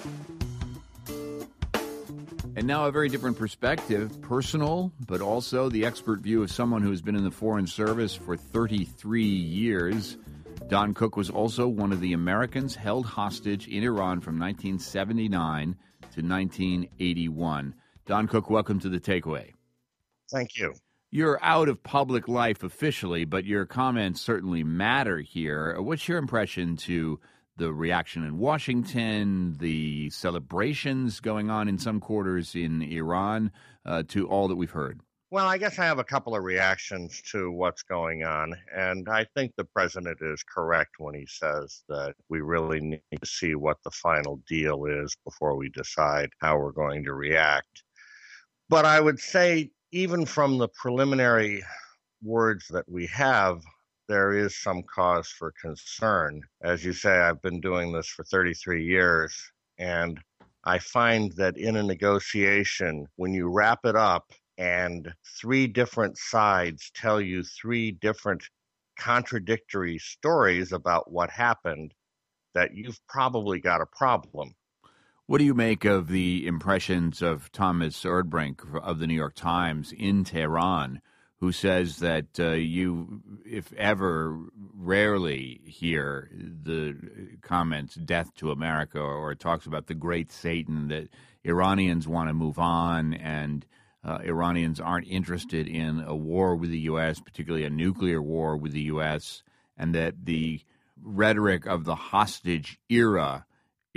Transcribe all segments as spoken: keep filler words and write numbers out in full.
And now a very different perspective, personal, but also the expert view of someone who has been in the Foreign Service for thirty-three years. Don Cook was also one of the Americans held hostage in Iran from nineteen seventy-nine to nineteen eighty-one. Don Cook, welcome to The Takeaway. Thank you. You're out of public life officially, but your comments certainly matter here. What's your impression to the reaction in Washington, the celebrations going on in some quarters in Iran, uh, to all that we've heard? Well, I guess I have a couple of reactions to what's going on, and I think the president is correct when he says that we really need to see what the final deal is before we decide how we're going to react. But I would say, even from the preliminary words that we have, there is some cause for concern. As you say, I've been doing this for thirty-three years, and I find that in a negotiation, when you wrap it up and three different sides tell you three different contradictory stories about what happened, that you've probably got a problem. What do you make of the impressions of Thomas Erdbrink of the New York Times in Tehran, who says that uh, you, if ever, rarely hear the comments, death to America, or talks about the great Satan, that Iranians want to move on and uh, Iranians aren't interested in a war with the U S, particularly a nuclear war with the U S, and that the rhetoric of the hostage era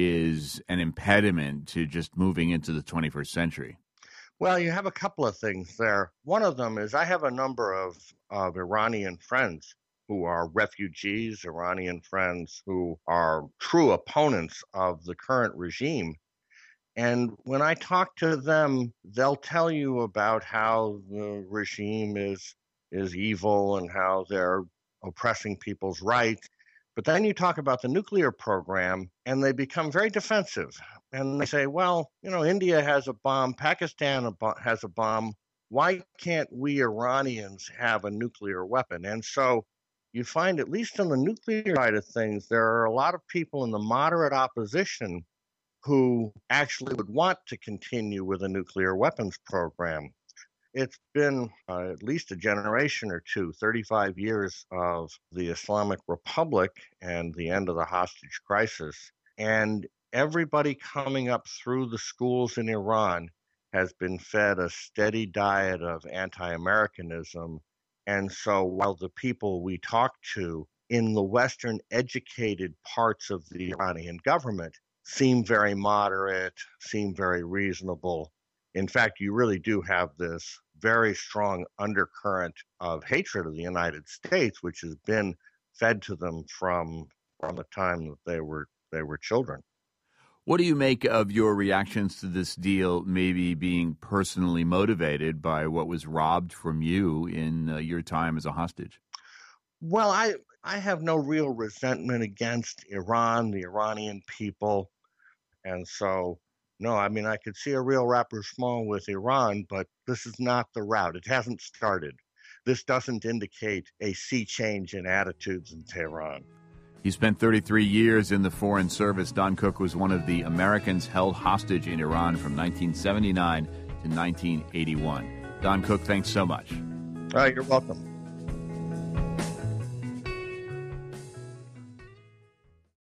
is an impediment to just moving into the twenty-first century? Well, you have a couple of things there. One of them is I have a number of, of Iranian friends who are refugees, Iranian friends who are true opponents of the current regime. And when I talk to them, they'll tell you about how the regime is is evil and how they're oppressing people's rights. But then you talk about the nuclear program, and they become very defensive. And they say, well, you know, India has a bomb, Pakistan has a bomb. Why can't we Iranians have a nuclear weapon? And so you find, at least on the nuclear side of things, there are a lot of people in the moderate opposition who actually would want to continue with a nuclear weapons program. It's been uh, at least a generation or two, thirty-five years of the Islamic Republic and the end of the hostage crisis. And everybody coming up through the schools in Iran has been fed a steady diet of anti-Americanism. And so while the people we talk to in the Western educated parts of the Iranian government seem very moderate, seem very reasonable, in fact, you really do have this very strong undercurrent of hatred of the United States, which has been fed to them from, from the time that they were they were children. What do you make of your reactions to this deal maybe being personally motivated by what was robbed from you in uh, your time as a hostage? Well, I I have no real resentment against Iran, the Iranian people, and so no, I mean, I could see a real rapprochement with Iran, but this is not the route. It hasn't started. This doesn't indicate a sea change in attitudes in Tehran. He spent thirty-three years in the Foreign Service. Don Cook was one of the Americans held hostage in Iran from nineteen seventy-nine to nineteen eighty-one. Don Cook, thanks so much. All right, you're welcome.